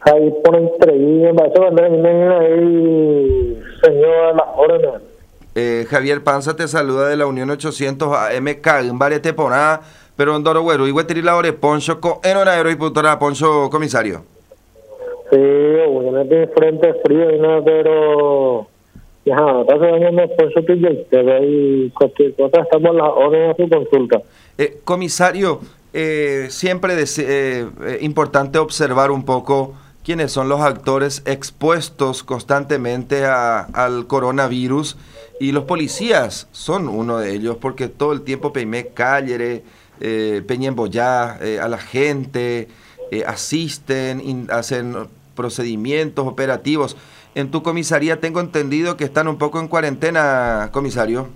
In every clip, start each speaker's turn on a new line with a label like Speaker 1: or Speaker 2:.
Speaker 1: ahí por entrevista, me parece que vienen ahí, señor, las órdenes.
Speaker 2: Javier Panza te saluda de la Unión 800 AMK, en varias temporadas, pero en Dorogüero, igual te la hora Poncho, en horario y putora Poncho, comisario.
Speaker 1: Sí, obviamente frente frío, ¿no? Pero ya, está haciendo Poncho que ahí cualquier cosa, estamos a las órdenes a su consulta.
Speaker 2: Comisario, siempre importante observar un poco quiénes son los actores expuestos constantemente al coronavirus, y los policías son uno de ellos, porque todo el tiempo Peimé Callere, Peña Emboyá, a la gente, asisten, hacen procedimientos operativos. En tu comisaría tengo entendido que están un poco en cuarentena, comisario.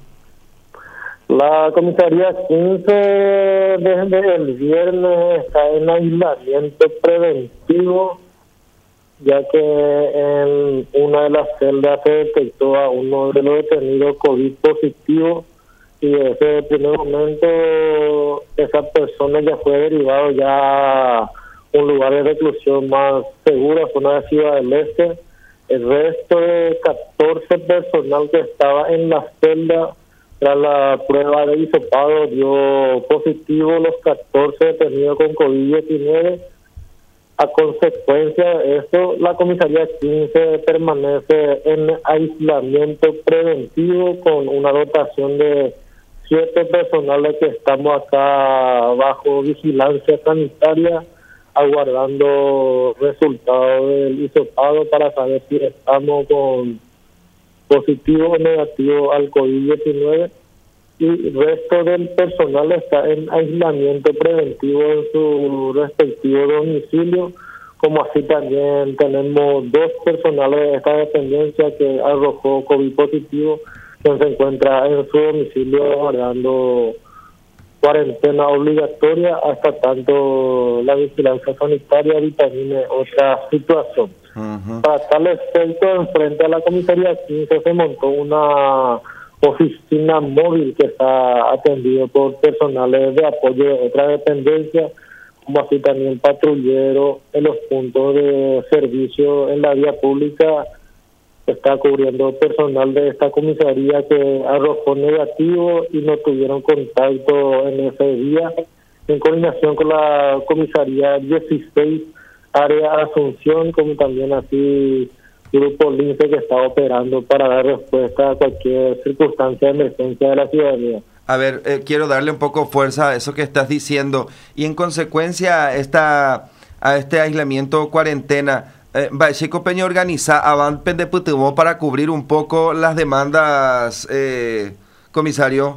Speaker 1: La comisaría 15 desde el viernes está en aislamiento preventivo, ya que en una de las celdas se detectó a uno de los detenidos COVID positivo, y desde el primer momento esa persona ya fue derivado ya a un lugar de reclusión más seguro, zona de Ciudad del Este. El resto de 14 personal que estaba en la celda, tras la prueba de hisopado, dio positivo los 14 detenidos con COVID-19. A consecuencia de esto, la comisaría 15 permanece en aislamiento preventivo con una dotación de 7 personales que estamos acá bajo vigilancia sanitaria, aguardando resultados del hisopado para saber si estamos con positivo o negativo al COVID-19. Y el resto del personal está en aislamiento preventivo en su respectivo domicilio, como así también tenemos 2 personales de esta dependencia que arrojó COVID positivo, que se encuentra en su domicilio guardando cuarentena obligatoria hasta tanto la vigilancia sanitaria determine otra situación. Para tal efecto, enfrente a la comisaría 15 se montó una oficina móvil que está atendido por personales de apoyo de otra dependencia, como así también patrulleros en los puntos de servicio en la vía pública. Está cubriendo personal de esta comisaría que arrojó negativo y no tuvieron contacto en ese día, en coordinación con la comisaría 16 área Asunción, como también así Grupo Lince, que está operando para dar respuesta a cualquier circunstancia de emergencia de la ciudadanía.
Speaker 2: A ver, quiero darle un poco fuerza a eso que estás diciendo, y en consecuencia a este aislamiento cuarentena, Chico Peña organiza Avant Pendeputumó para cubrir un poco las demandas, comisario.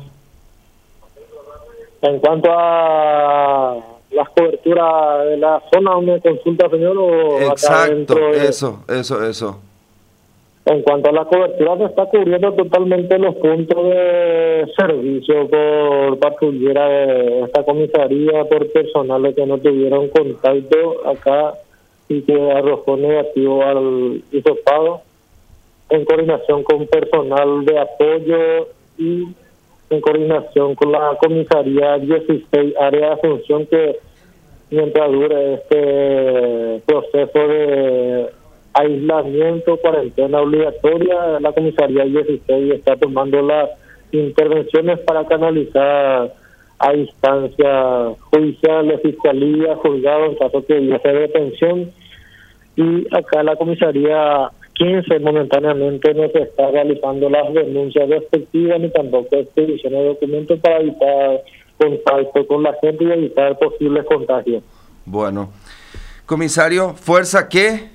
Speaker 1: En cuanto a las coberturas de la zona donde consulta, señor, o
Speaker 2: exacto,
Speaker 1: acá dentro de...
Speaker 2: eso.
Speaker 1: En cuanto a la cobertura, se está cubriendo totalmente los puntos de servicio por patrullera de esta comisaría, por personales que no tuvieron contacto acá y que arrojó negativo al hisopado, en coordinación con personal de apoyo y en coordinación con la comisaría 16 área de Asunción, que mientras dure este proceso de aislamiento, cuarentena obligatoria, la comisaría 16 está tomando las intervenciones para canalizar a instancias judiciales, fiscalía, juzgado en caso que hubiese detención. Y acá la comisaría 15 momentáneamente no se está realizando las denuncias respectivas ni tampoco expediciones de documentos para evitar contacto con la gente y evitar posibles contagios.
Speaker 2: Bueno, comisario, fuerza que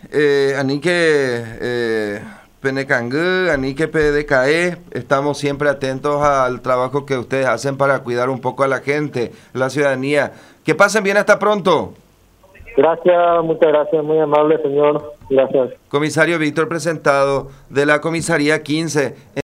Speaker 2: Anique Penecangú, Anique PDKE, estamos siempre atentos al trabajo que ustedes hacen para cuidar un poco a la gente, la ciudadanía. Que pasen bien, hasta pronto.
Speaker 1: Gracias, muchas gracias, muy amable, señor. Gracias.
Speaker 2: Comisario Víctor, presentado de la comisaría 15.